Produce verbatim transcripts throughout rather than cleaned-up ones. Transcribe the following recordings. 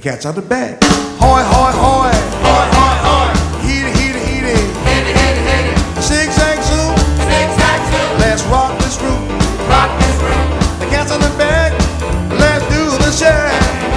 cat's on the back. Hoy, hoy, hoy. Hoy, hoy, hoy. Heat it, heat it, heat it. Hit it, hit it, hit it. Zigzag zoom. Zigzag zoom. Let's rock this room. Rock this room. The cat's on the back. Let's do the shag.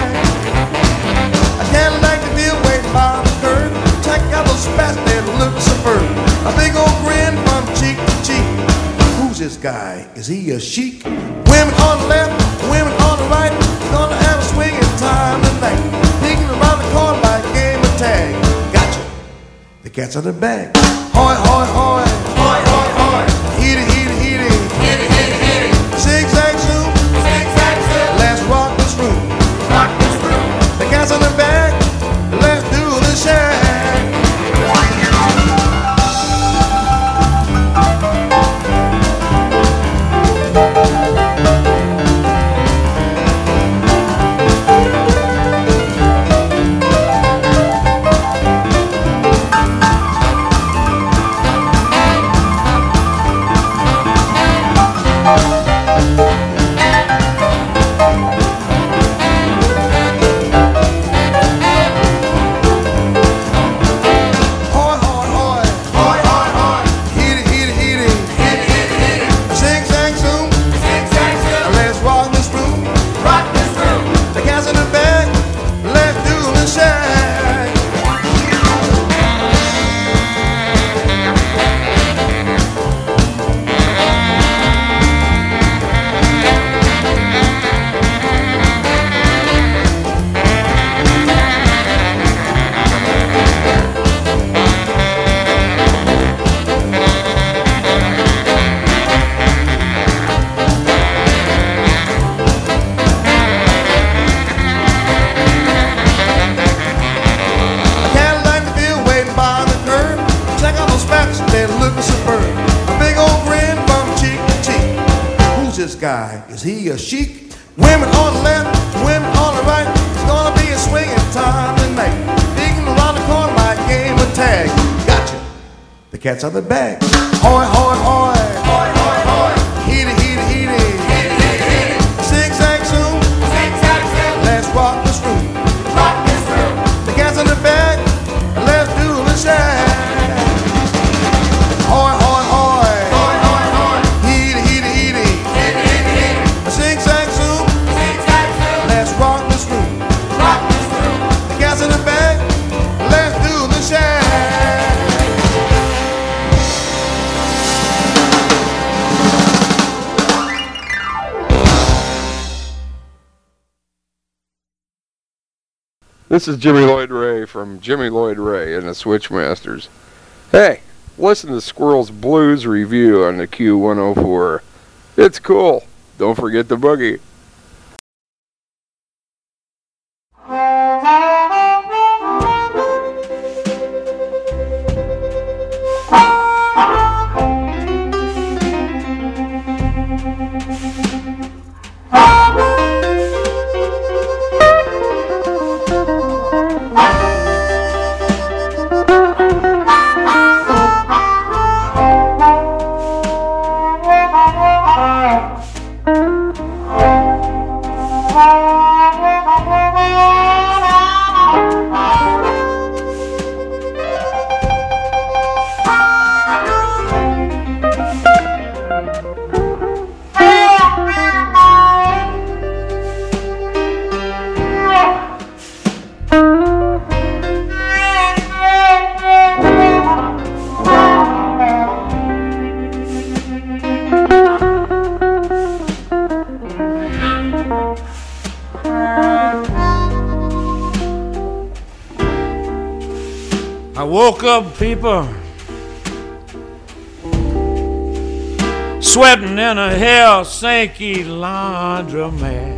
I can't like the feel waiting by the curb. Check out those spats that look superb. A big old grin from cheek to cheek. Who's this guy? Is he a chic? Women on the left, women on the right. Gonna have a swing in time tonight. Peeking around the corner like a game of tag. Gotcha. The cat's on the back. Hoy, hoy, hoy. Hoy, hoy, hoy. Heat it, heat it, heat it. Hit it, hit it, hit it. Zigzag zoom. Zigzag zoom. Let's rock this room. Rock this room. The cat's on the back. Let's do the shag. Guy. Is he a chic? Women on the left, women on the right. It's gonna be a swinging time tonight. Digging around the corner like a game of tag. Gotcha. The cat's on the back. Hoy, hoy, hoy. Hoy, hoy, hoy. Heat it, heat it, heat it. Hit it, hit it, hit it. Zigzag zoom. Zigzag zoom. Let's rock this room. Rock this room. The cat's on the back. Let's do the shag. Hoy, hoy, hoy. Hoy, hoy, hoy. Heat it, heat it, heat it. Hit it, hit it, hit it. Zigzag zoom. Zigzag zoom. Let's rock this room. Rock this room. The cat's in the back. Let's do the shag. This is Jimmy Lloyd Ray from Jimmy Lloyd Ray and the Switchmasters. Hey, listen to Squirrel's Blues Review on the Q one oh four. It's cool. Don't forget the boogie. I woke up, people, sweating in a Helsinki laundromat.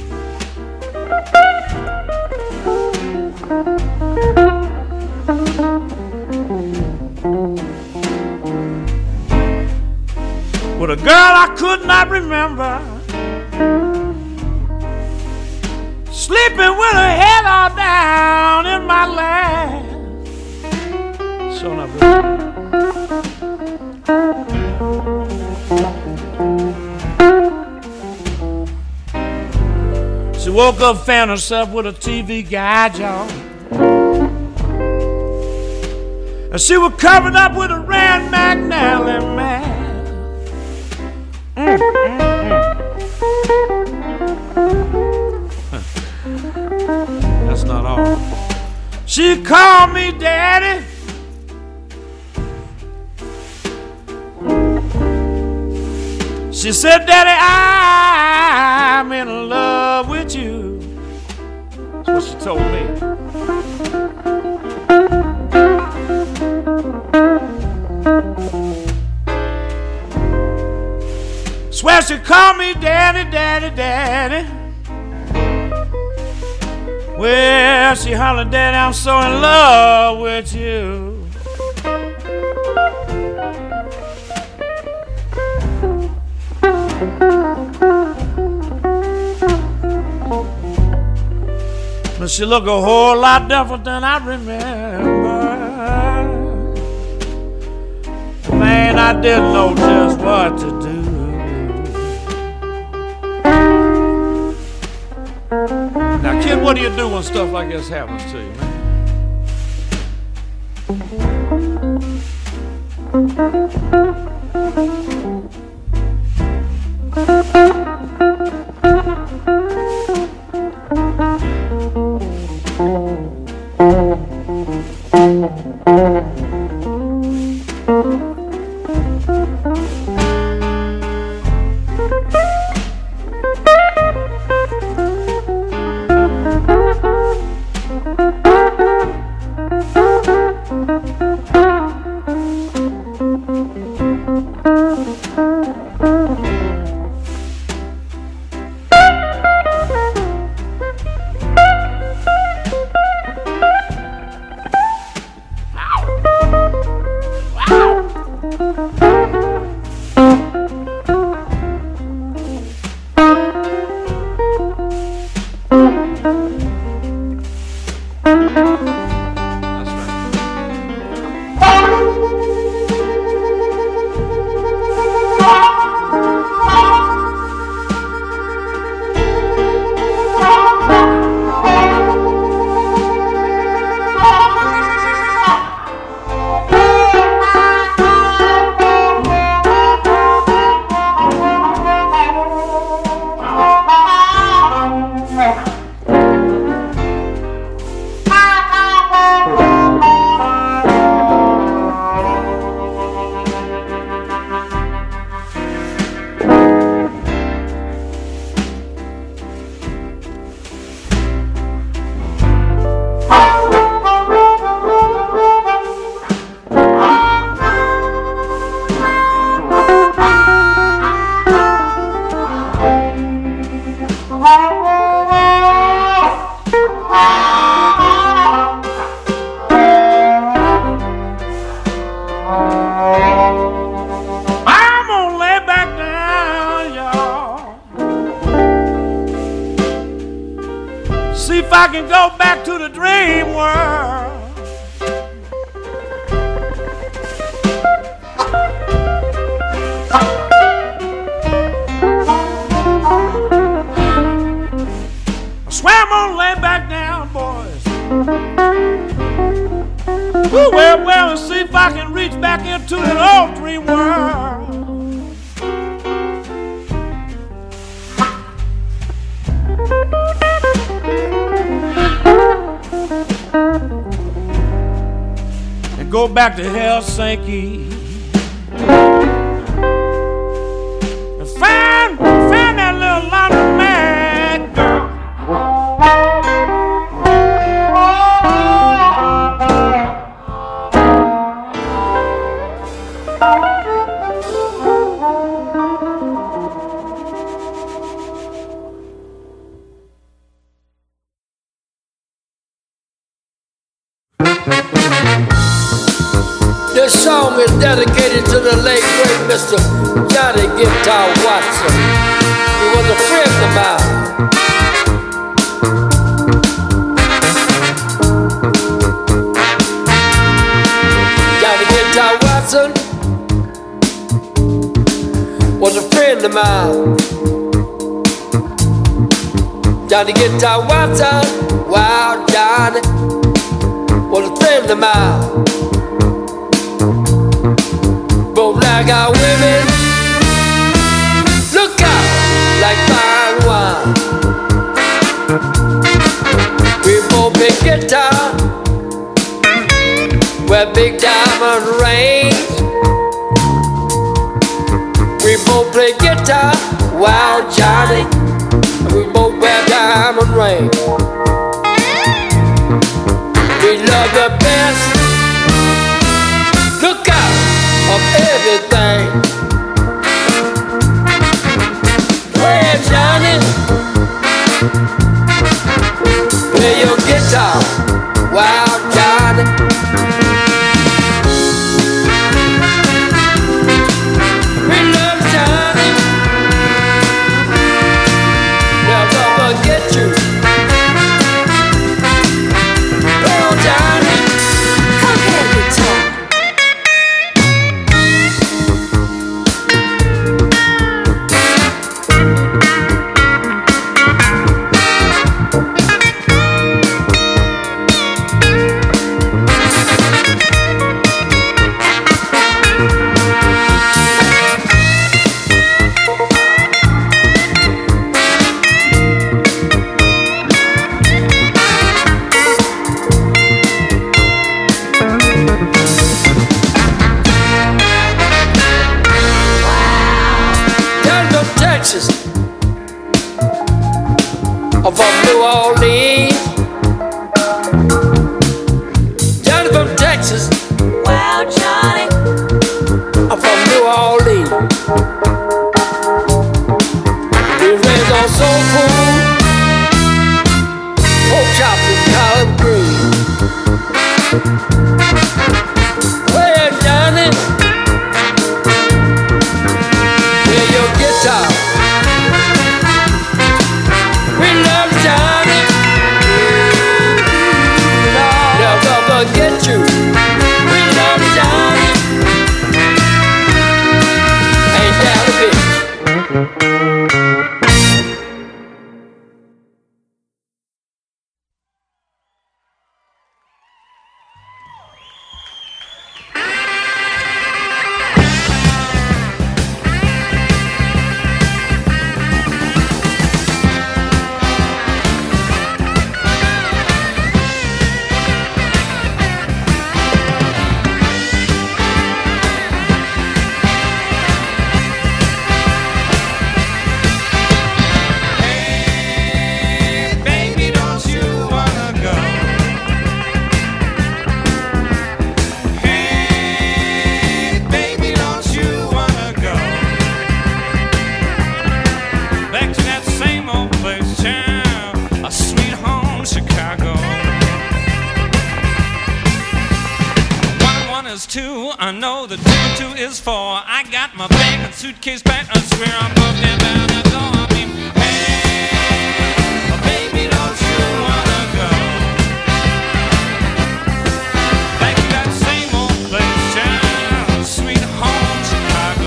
With a girl I could not remember, sleeping with her head all down in my lap. So now, so woke up, found herself with a T V guide, y'all. And she was covered up with a Rand McNally, man. Mm, mm, mm. That's not all. She called me daddy. She said, Daddy, I'm in love with you. That's what she told me. Swear she called me daddy, daddy, daddy. Well, she hollered, Daddy, I'm so in love with you. But she looked a whole lot different than I remember. Man, I didn't know just what to do. Now, kid, what do you do when stuff like this happens to you, man? Back to Helsinki and find, find that little laundromat girl. This song is dedicated to the late great Mister Johnny Guitar Watson. He was a friend of mine. Johnny Guitar Watson was a friend of mine. Johnny Guitar Watson, Wild Johnny was a friend of mine. Both like our women, look out like fine wine. We both play guitar, wear big diamond rings. We both play guitar, Wild Johnny. We both wear diamond rings. We love the best, look out of everything. Play Johnny, play your guitar, Wild Johnny. We love Johnny, never forget you. Oh Johnny, come here guitar. Texas, I'm from New Orleans. Johnny from Texas, Wow, Johnny. I'm from New Orleans. We raised on soul food, pork chops and collard greens. Well, Johnny, play your guitar. We love Johnny, never forget you. We love Johnny, ain't that a bitch? I know the two two is four. I got my bag and suitcase packed. I swear I'm walking down the door. I mean, hey, baby, don't you wanna go back to that same old place, child, sweet home Chicago.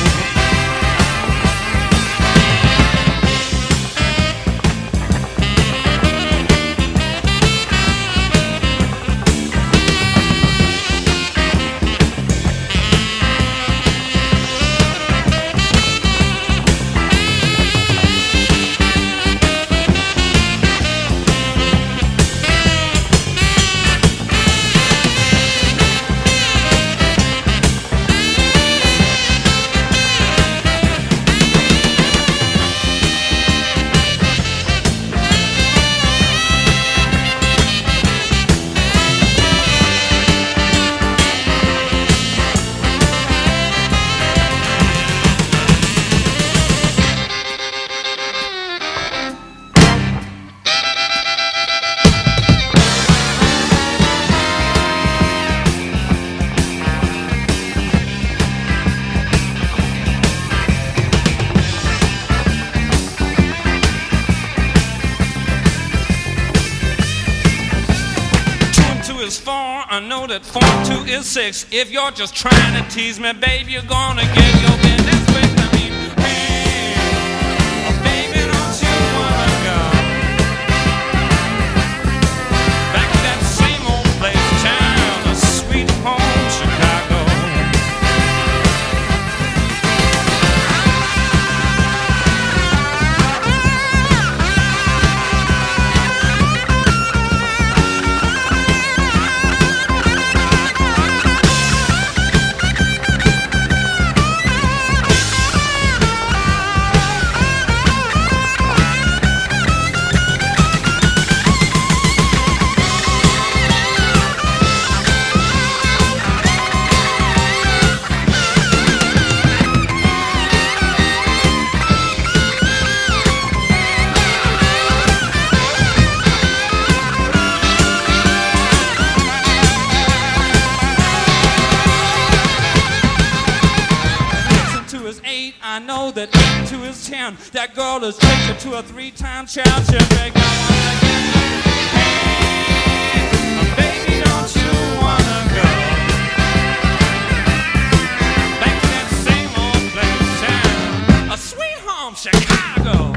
Is four, I know that four two is six. If you're just trying to tease me, babe, you're gonna get your business fixed. I mean, hey, baby, don't you wanna go man. That girl is rich, a two or three time champion. Baby, baby, don't you wanna go back to that same old place, town, a sweet home, Chicago.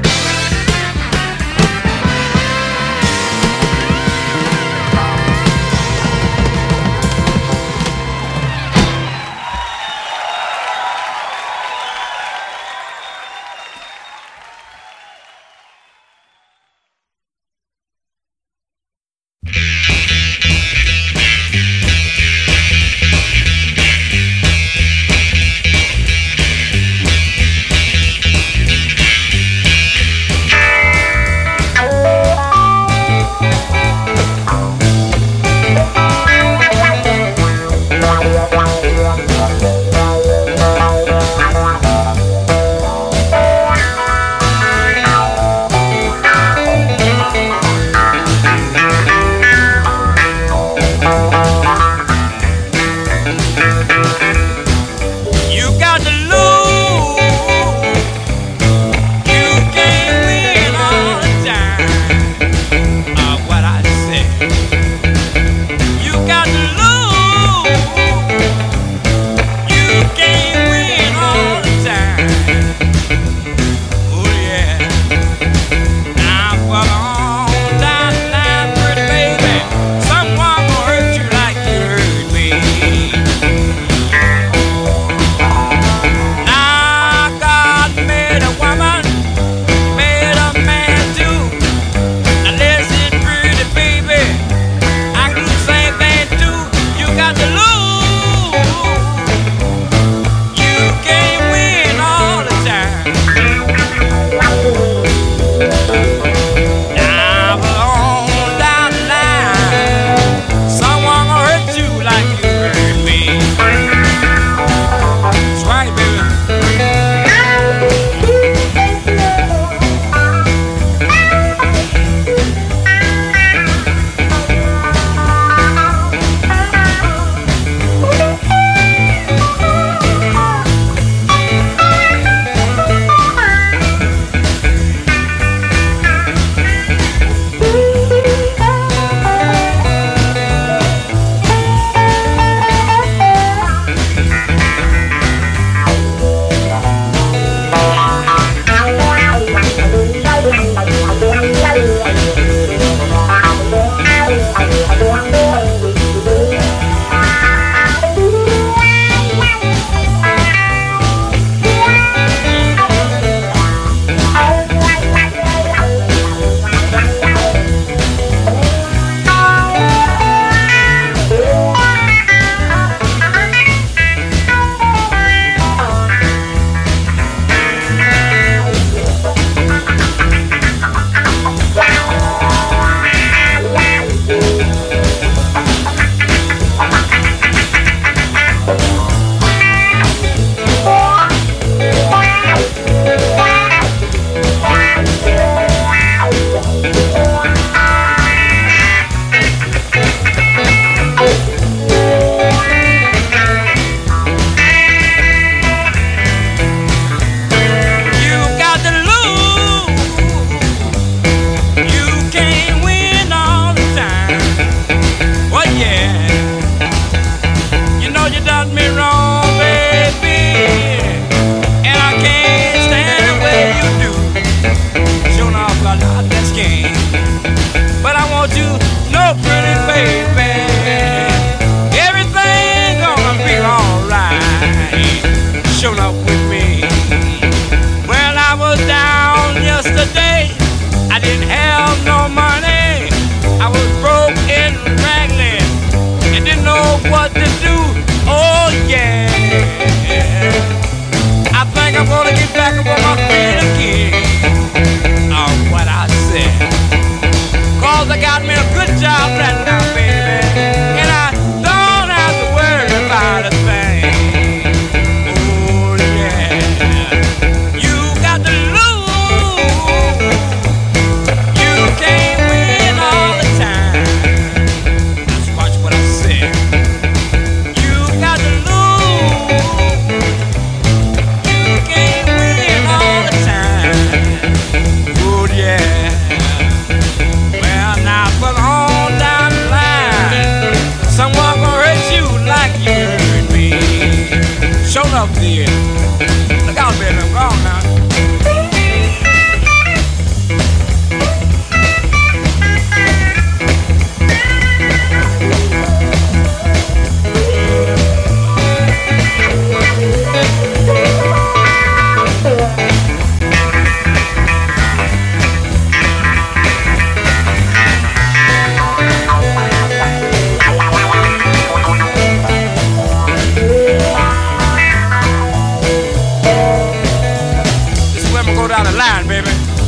baby.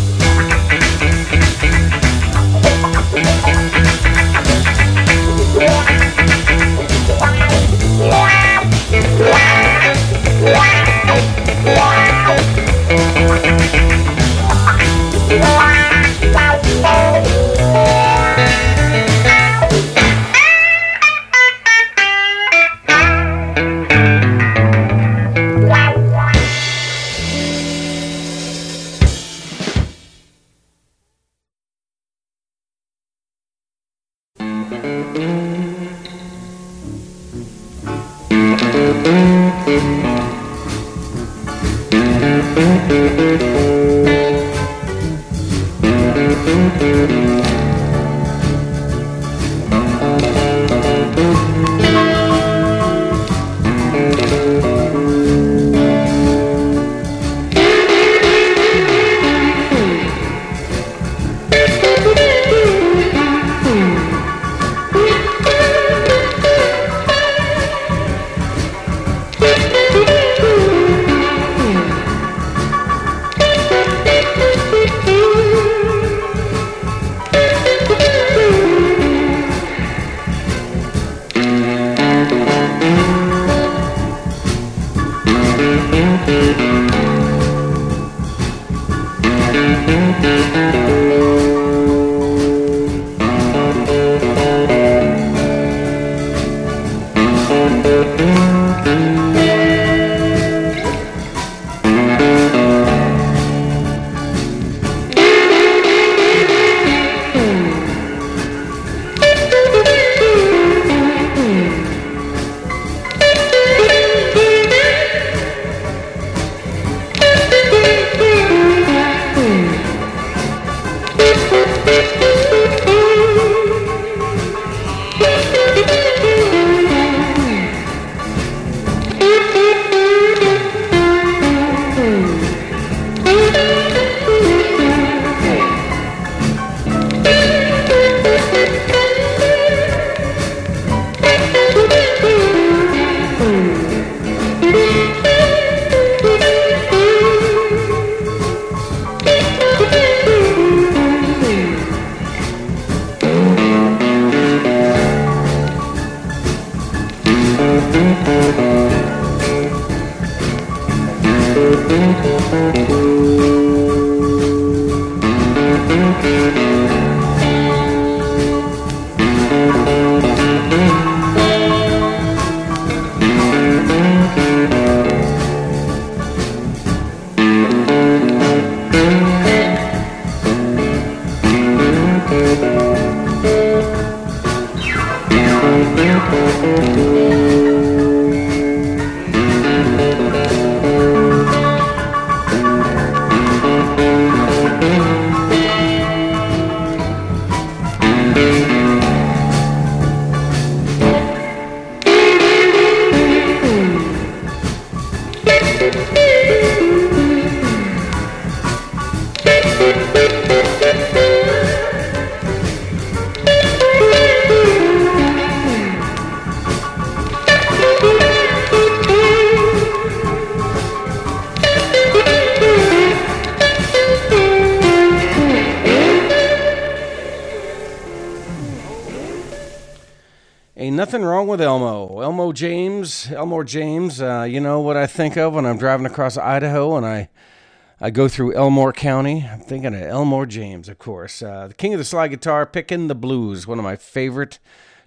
Nothing wrong with Elmo. Elmo James, Elmore James, uh, you know what I think of when I'm driving across Idaho and I I go through Elmore County. I'm thinking of Elmore James, of course. Uh, the king of the slide guitar, Pickin' the Blues, one of my favorite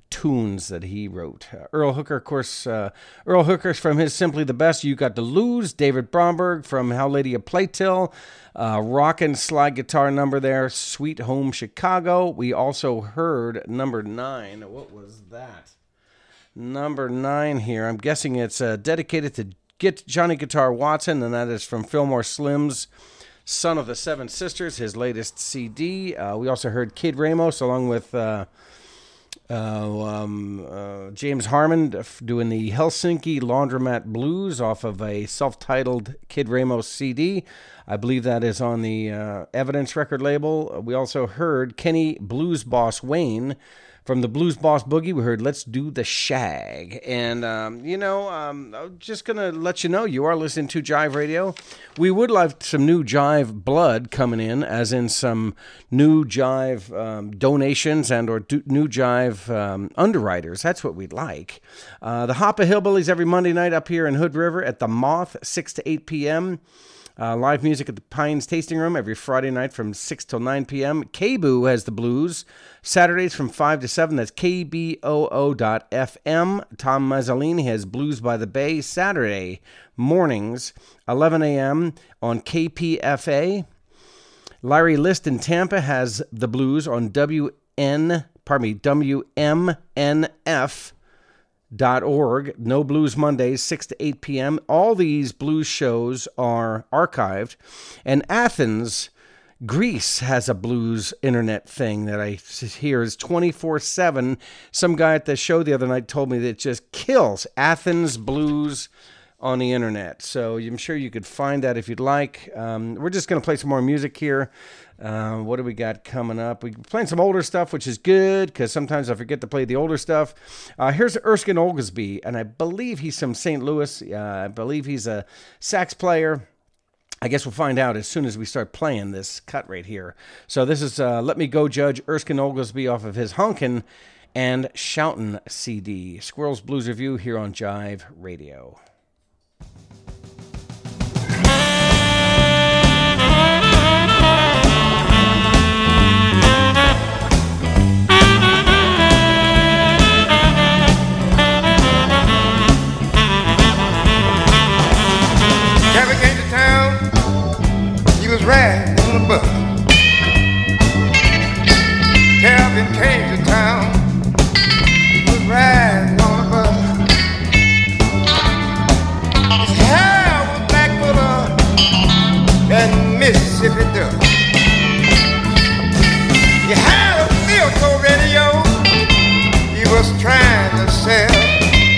tunes that he wrote. Uh, Earl Hooker, of course, uh, Earl Hooker's from his Simply the Best, You Got to Lose. David Bromberg from How Lady of Playtill. Uh, rockin' slide guitar number there, Sweet Home Chicago. We also heard number nine. What was that? Number nine here. I'm guessing it's uh, dedicated to Get Johnny Guitar Watson, and that is from Fillmore Slim's Son of the Seven Sisters, his latest C D. Uh, we also heard Kid Ramos along with uh, uh, um, uh, James Harmon doing the Helsinki Laundromat Blues off of a self-titled Kid Ramos C D. I believe that is on the uh, Evidence record label. We also heard Kenny Blues Boss Wayne From the Blues Boss Boogie, we heard Let's Do the Shag. And, um, you know, um, I'm just going to let you know, you are listening to Jive Radio. We would like some new Jive blood coming in, as in some new Jive um, donations and or do, new Jive um, underwriters. That's what we'd like. Uh, the Hoppa Hillbillies every Monday night up here in Hood River at the Moth, six to eight p.m., Uh, live music at the Pines Tasting Room every Friday night from six till nine p.m. K-Boo has the blues. Saturdays from five to seven. That's K B O O dot F M. Tom Mazzolini has Blues by the Bay Saturday mornings, eleven a.m. on K P F A. Larry List in Tampa has the blues on W N, pardon me, W M N F. Dot org. No Blues Mondays, six to eight p.m. All these blues shows are archived. And Athens, Greece has a blues internet thing that I hear is twenty-four seven. Some guy at the show the other night told me that it just kills Athens blues on the internet. So I'm sure you could find that if you'd like. Um, we're just going to play some more music here. Uh, what do we got coming up? We're playing some older stuff, which is good, because sometimes I forget to play the older stuff. Uh, here's Erskine Oglesby, and I believe he's from Saint Louis. Uh, I believe he's a sax player. I guess we'll find out as soon as we start playing this cut right here. So this is uh, Let Me Go Judge Erskine Oglesby off of his Honkin' and Shoutin' C D. Squirrels Blues Review here on Jive Radio. Calvin came to town, he was riding on a bus. Calvin came to town, he was riding on a bus. His hair was black full of that Mississippi dust. He had a Philco radio, he was trying to sell.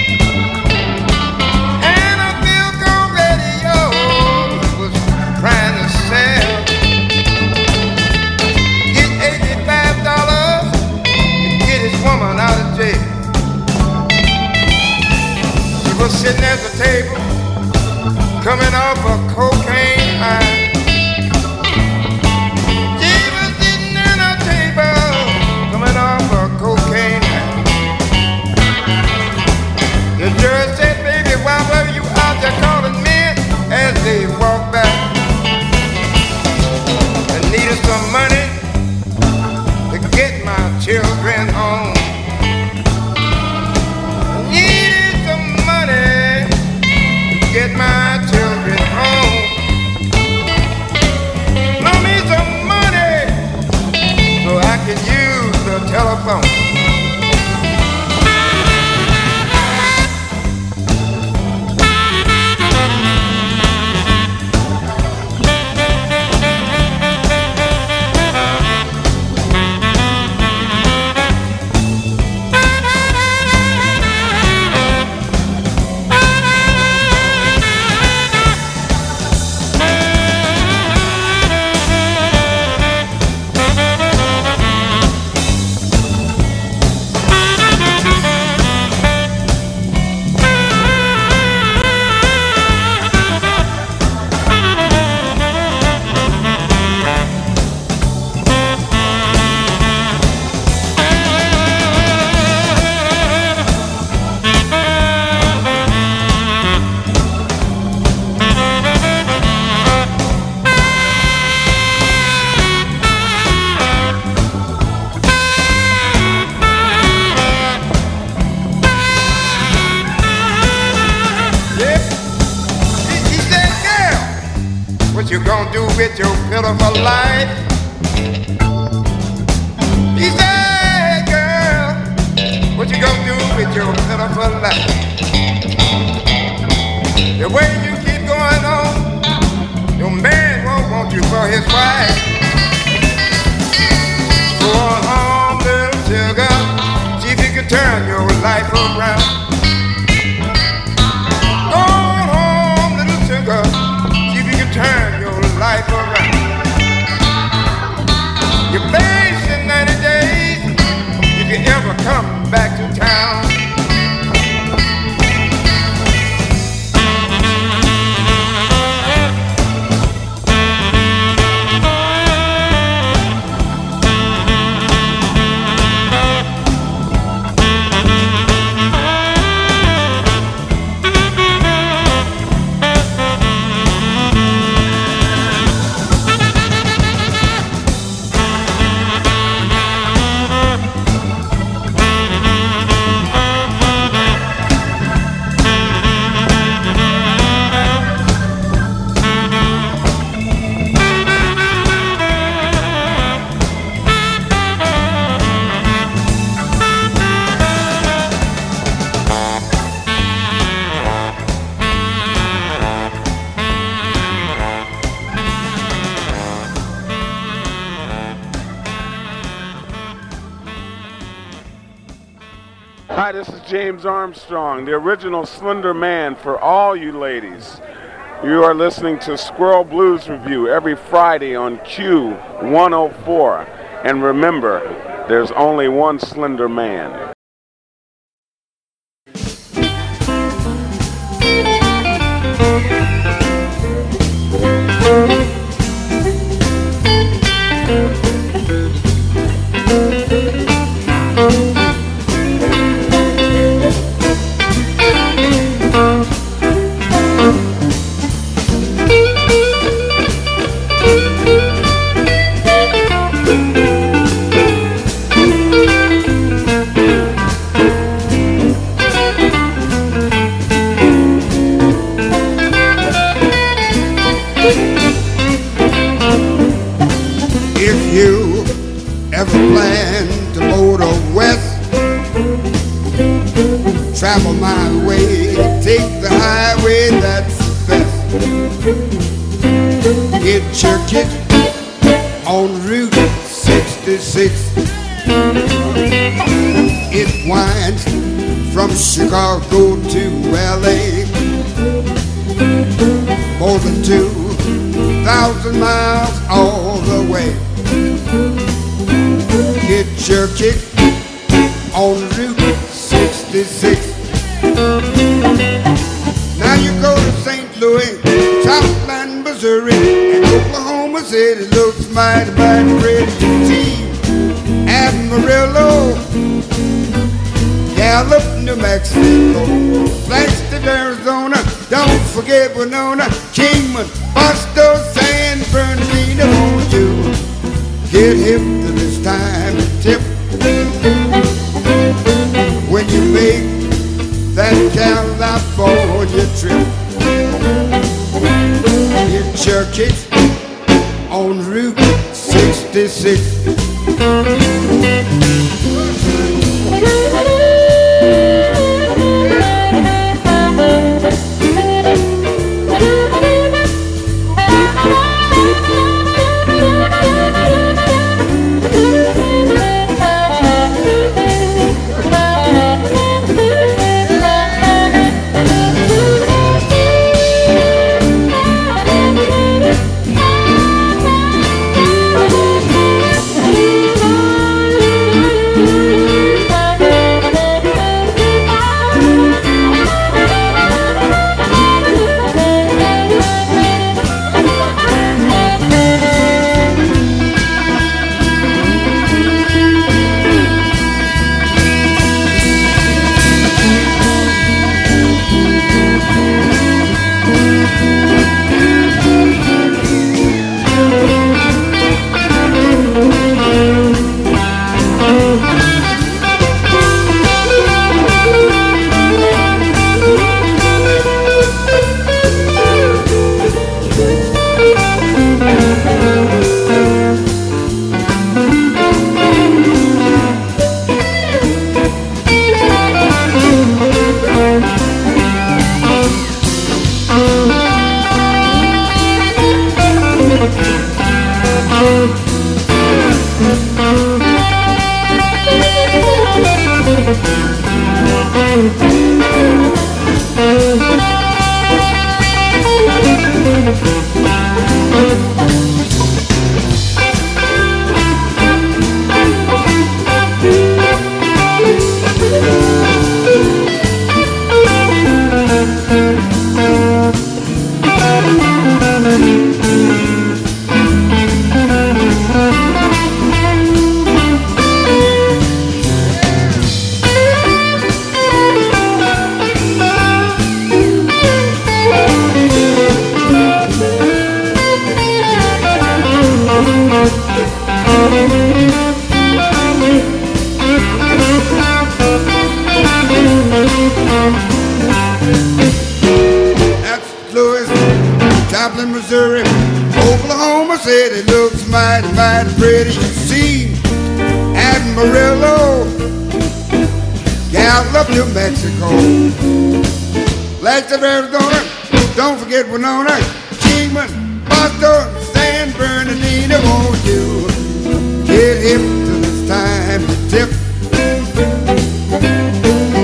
Was sitting at the table, coming off a cocaine high. She was sitting at a table, coming off a cocaine high. The judge said, baby, why were you out there calling men as they walked by? I needed some money to get my children home. Get my children home. Loan me some money so I can use the telephone. You gonna do with your pitiful life? He said, girl, what you gonna do with your pitiful life? The way you keep going on, your man won't want you for his wife. Go on home, little sugar, see if you can turn your life around. Go on home, little sugar, see if you can turn your life around. You're facing ninety days, if you ever come Hi, this is James Armstrong, the original Slender Man for all you ladies. You are listening to Squirrel Blues Review every Friday on Q one oh four. And remember, there's only one Slender Man. If you ever plan to motor west, travel my way, take the highway, that's the best. Get your kick on Route sixty-six. It winds from Chicago to L A, more than two thousand miles all the way. Get your kick on Route sixty-six. Now you go to Saint Louis, Southland, Missouri, and Oklahoma City looks mighty, mighty pretty. See Amarillo, Gallup, New Mexico, Flagstaff, Arizona, don't forget Winona, Kingman, Boston, San Bernardino. Won't you get hip to this time and tip when you make that California trip? Get your kicks on Route sixty-six. That's Louis, Joplin, Missouri, Oklahoma City looks mighty, mighty pretty. You see Amarillo, Gallup, New Mexico, Flagstaff, Arizona, don't forget Winona, Kingman, Boston, San Bernardino. Won't you get hip to this time to tip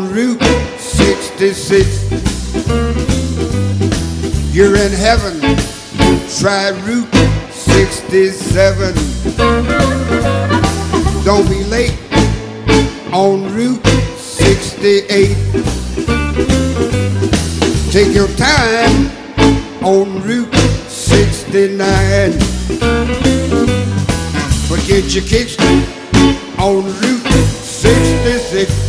on Route sixty-six. You're in heaven, try Route sixty-seven. Don't be late on Route sixty-eight. Take your time on Route sixty-nine. Forget your kicks on Route sixty-six.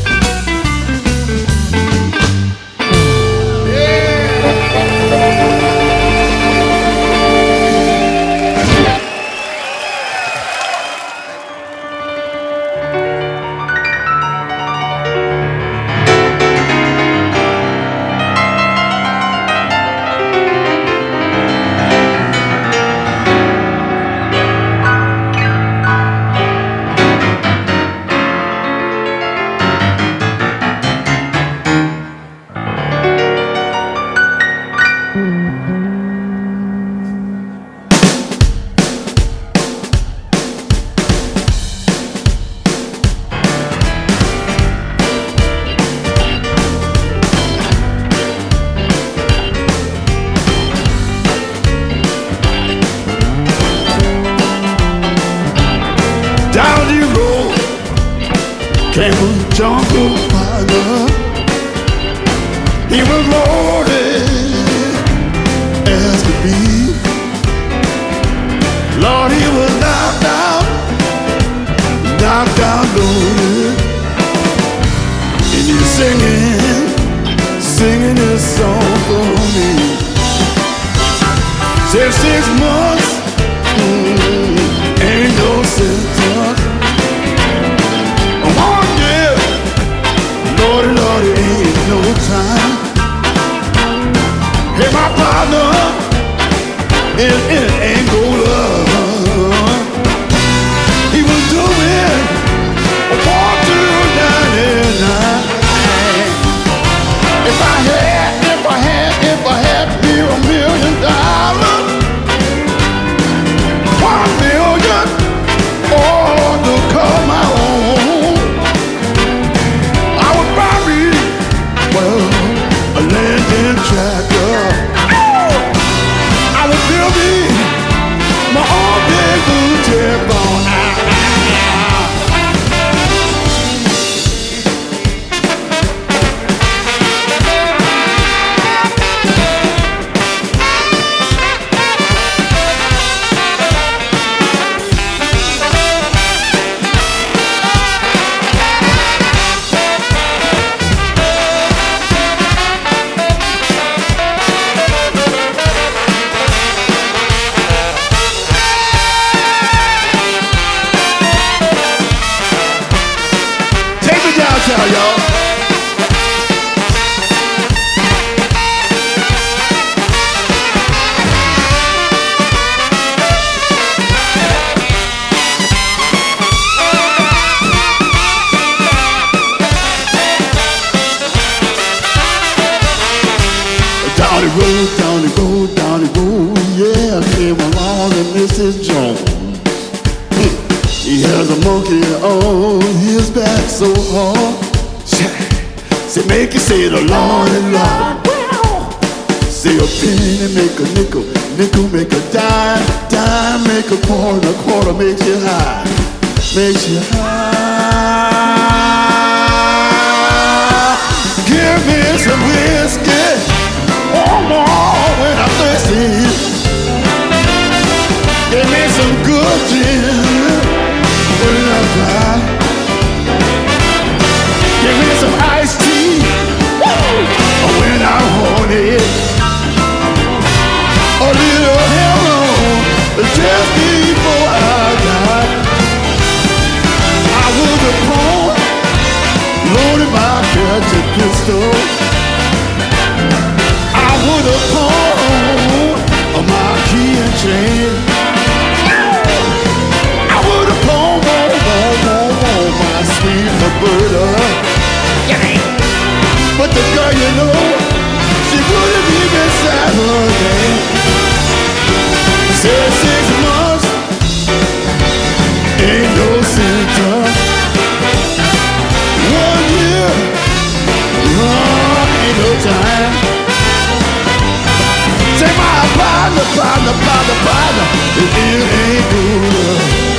partner, partner, partner, partner, it ain't good.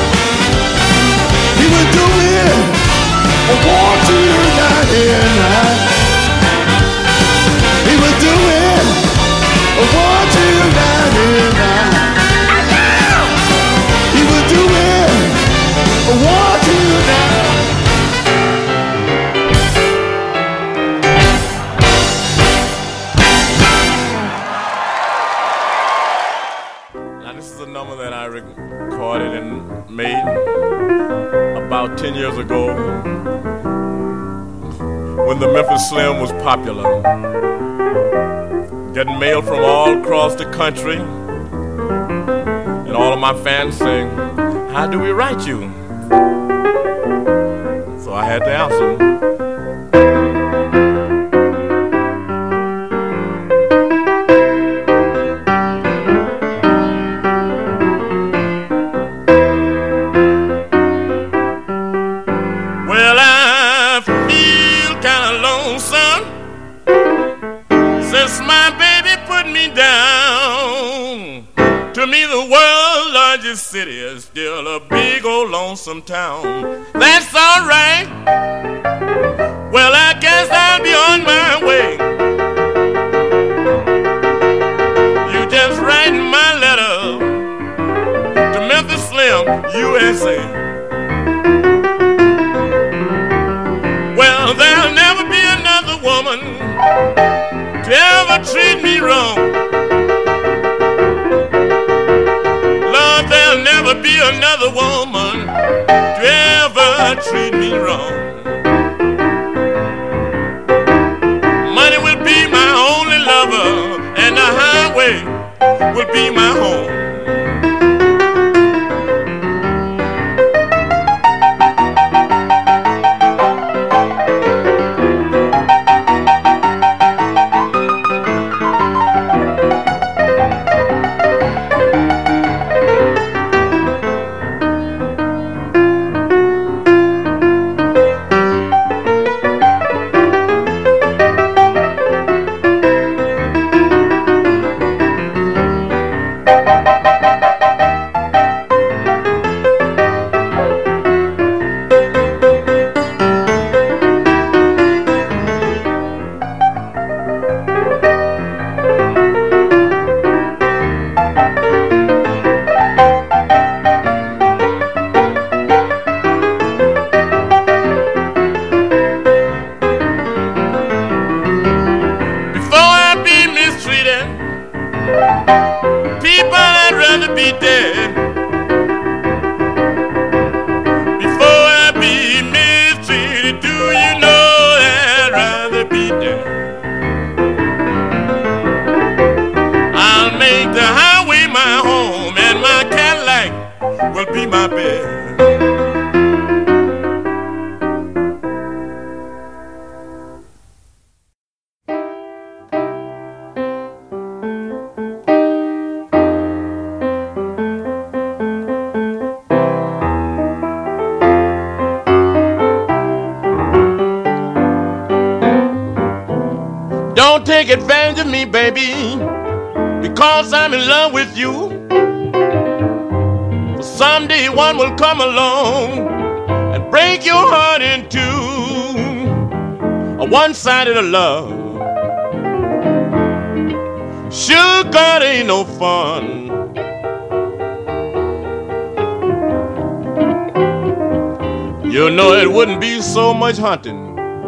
He would do it, I want you down here now. He would do it, I want you down here now. He would do it, I want you down. This is a number that I recorded and made about ten years ago when the Memphis Slim was popular. Getting mail from all across the country, and all of my fans saying, "How do we write you?" So I had to answer them. City is still a big old lonesome town. That's all right. Well, I guess I'll be on my way. You just write my letter to Memphis Slim, U S A. Well, there'll never be another woman to ever treat me wrong. Never be another woman to ever treat me wrong. Money will be my only lover, and the highway will be my home. Don't take advantage of me, baby, because I'm in love with you. For someday one will come along and break your heart in two. A one-sided love, sugar ain't no fun. You know it wouldn't be so much hunting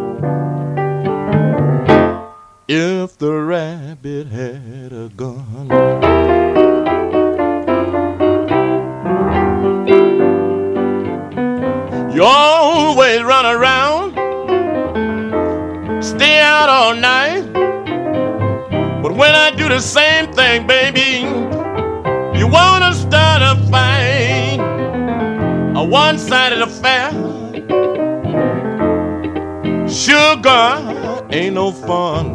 if the rabbit had a gun. You always run around, stay out all night, but when I do the same thing, baby, you wanna start a fight, a one-sided affair. Sugar ain't no fun.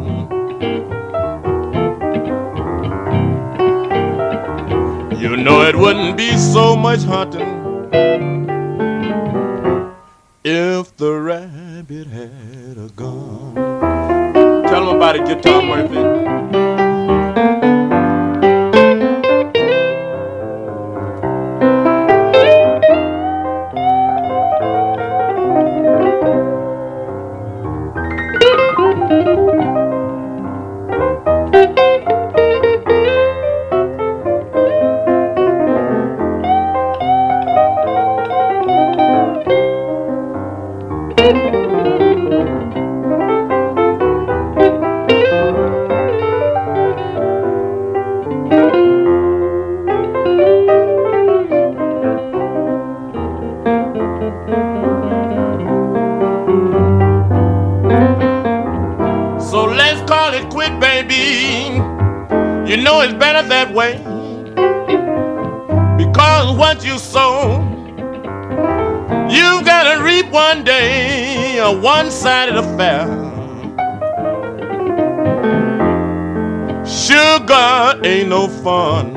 You know it wouldn't be so much hunting if the rabbit had a gun. Tell them about it, Guitar Murphy. baby, you know it's better that way. Because what you sow, you gotta reap one day, a one-sided affair. Sugar ain't no fun.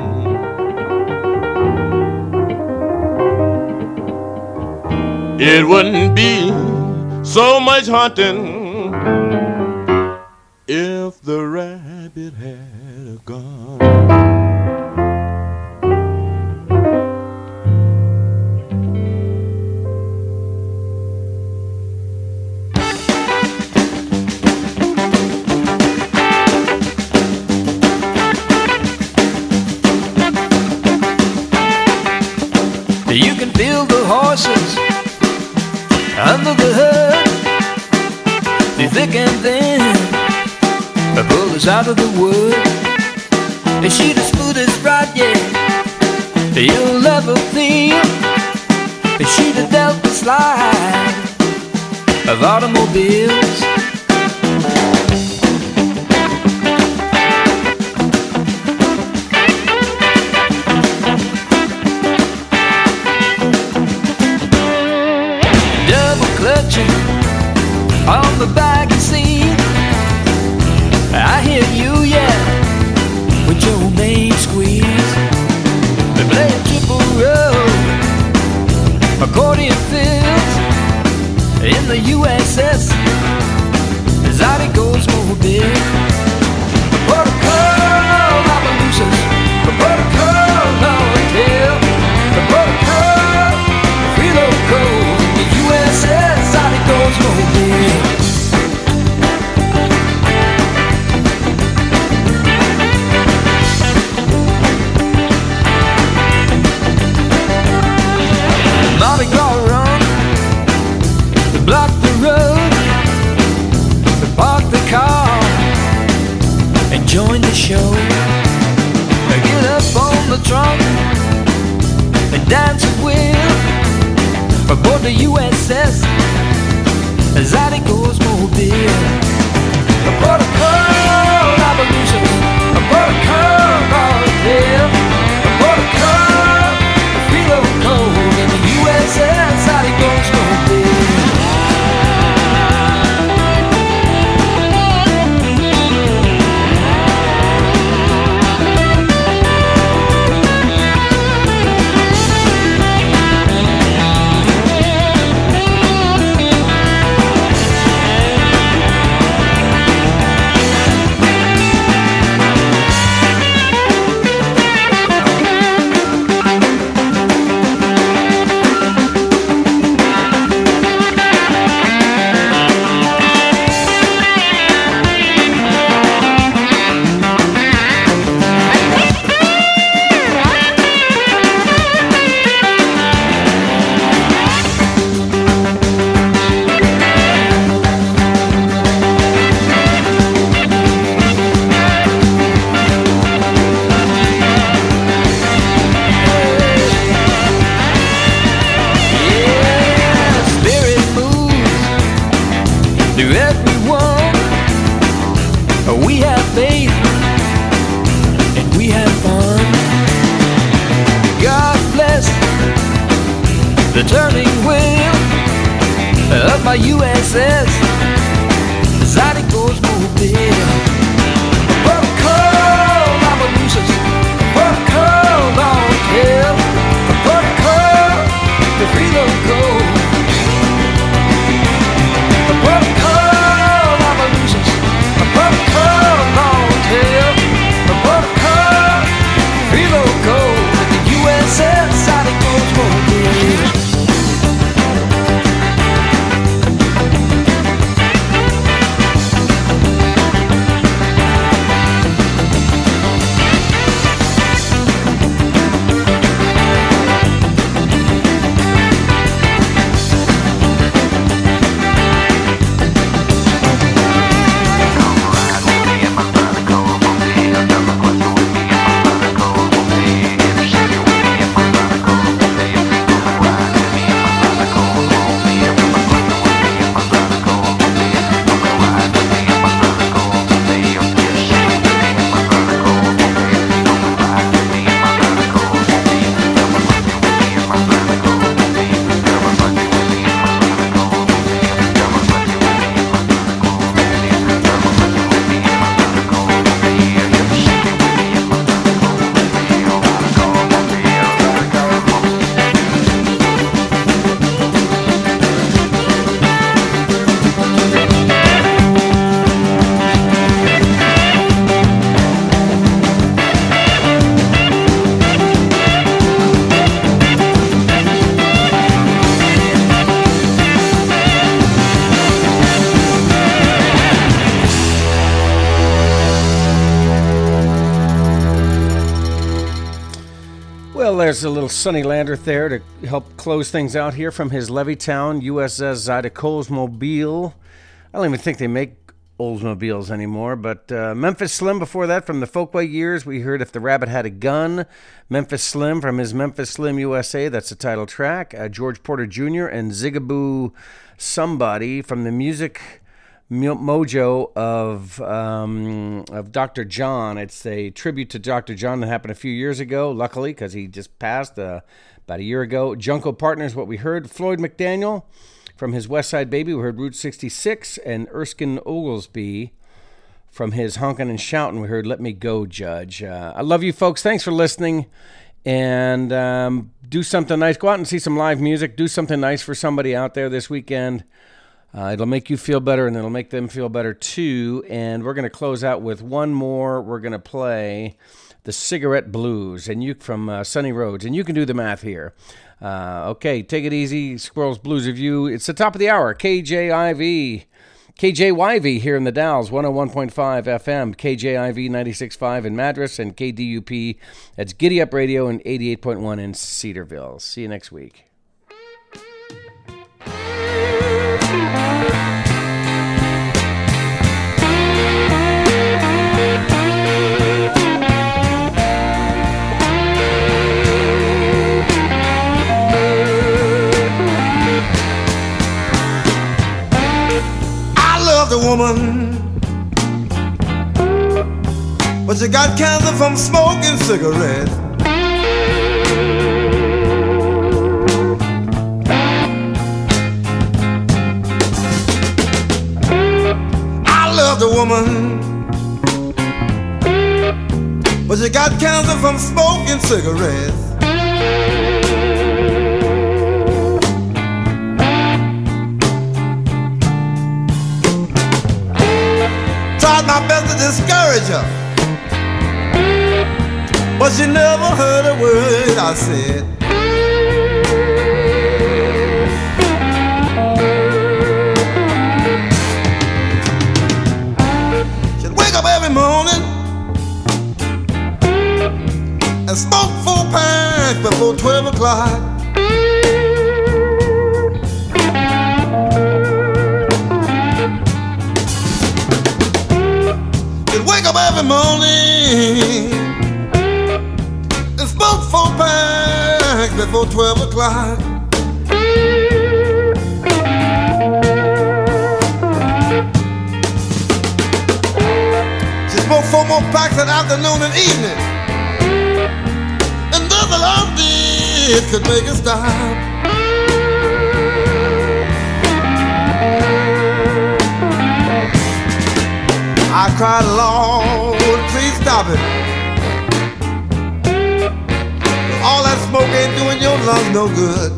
It wouldn't be so much hunting if the rabbit had a gun. You can feel the horses under the hood, they thick and thin, they pull us out of the wood. And she the smoothest ride, yeah, you'll ever feel. And she the Delta slide of automobiles. On the back seat, I hear you, yeah, with your main squeeze. They play a triple roll, accordion fills in the U S S as out it goes mobile. Put a curl on the looses, put a curl on the tail, put a curl, free loco in the U S S out it goes mobile. Mardi Gras run, to block the road, to park the car and join the show. Get up on the trunk and dance a wheel aboard the U S S as out it goes mobile. Aboard a curl, revolution, aboard a curl, all the tail, aboard a curl, the free loco in the U S S out it goes mobile. The turning wheel of my U S S as out it goes mobile. Put a curl on the looses, put a curl on the tail, put a curl to free the go. Put a curl on the looses, put a curl on the tail, put a curl, free the go. The U S S out it goes mobile. there's a little Sonny Landreth there to help close things out here from his Levittown U S S Zydeco Oldsmobile. I don't even think they make Oldsmobiles anymore, but uh, Memphis Slim before that from the Folkway years. We heard If the Rabbit Had a Gun. Memphis Slim from his Memphis Slim U S A, that's the title track. Uh, George Porter Junior and Zigaboo Somebody from the music mojo of um, of Doctor John. It's a tribute to Doctor John that happened a few years ago, luckily, because he just passed uh, about a year ago. Junko Partners, what we heard. Floyd McDaniel from his West Side Baby, we heard Route sixty-six. And Erskine Oglesby from his Honkin' and Shoutin', we heard Let Me Go, Judge. Uh, I love you folks. Thanks for listening. And um, do something nice. Go out and see some live music. Do something nice for somebody out there this weekend. Uh, it'll make you feel better, and it'll make them feel better, too. And we're going to close out with one more. We're going to play the Cigarette Blues and you from uh, Sunny Roads. And you can do the math here. Uh, okay, take it easy. Squirrels Blues Review. It's the top of the hour. K J I V. K J Y V here in the Dalles, one oh one point five F M. K J I V ninety-six point five in Madras. And K D U P, that's Giddy Up Radio, and eighty-eight point one in Cedarville. See you next week. The woman, but you got cancer from smoking cigarettes. I love the woman, but you got cancer from smoking cigarettes. Tried my best to discourage her, but she never heard a word I said. She'd wake up every morning and smoke four packs before twelve o'clock. Wake up every morning and smoke four packs before twelve o'clock. She smoked four more packs that afternoon and evening, and nothing I did could make it stop. I cried, Lord, please stop it. All that smoke ain't doing your lungs no good.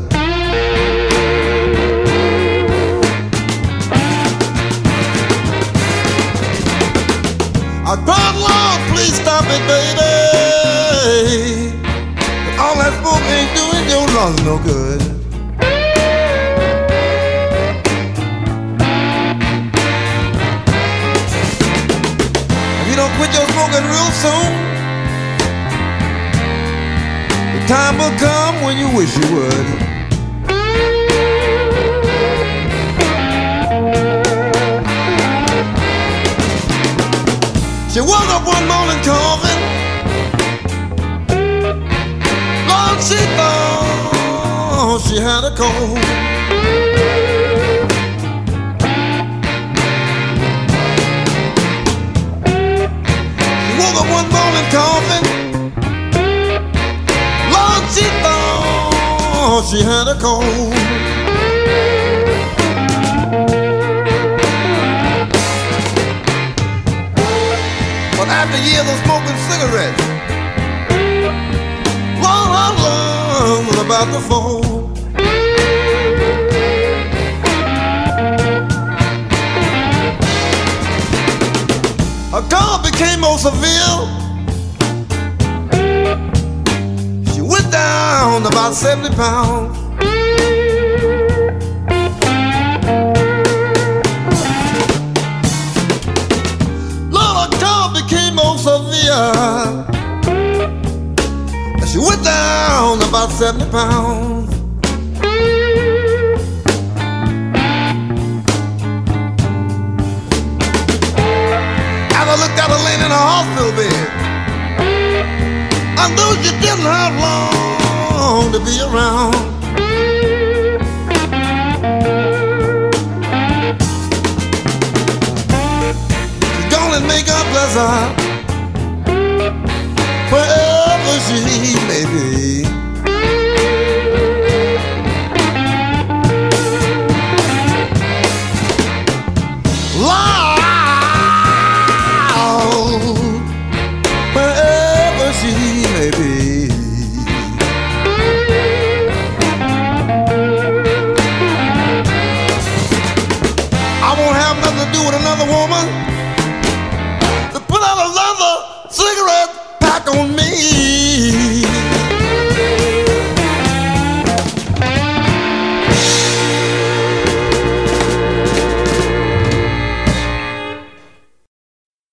I cried, Lord, please stop it, baby. All that smoke ain't doing your lungs no good. Don't quit your smoking real soon. The time will come when you wish you would. She woke up one morning coughing. Lord, she thought she had a cold. Woke up one morning coughing. Lord, she thought she had a cold. But after years of smoking cigarettes, Lord, her lungs was about to fall. Her cough became more severe. She went down about seventy pounds. Lord, her cough became more severe. She went down about seventy pounds. As I looked at her laying in a hospital bed, I knew she didn't have long to be around. She's gone and make her pleasant wherever she may be. Loud, wherever she may be. I won't have nothing to do with another woman to put out another cigarette back on me.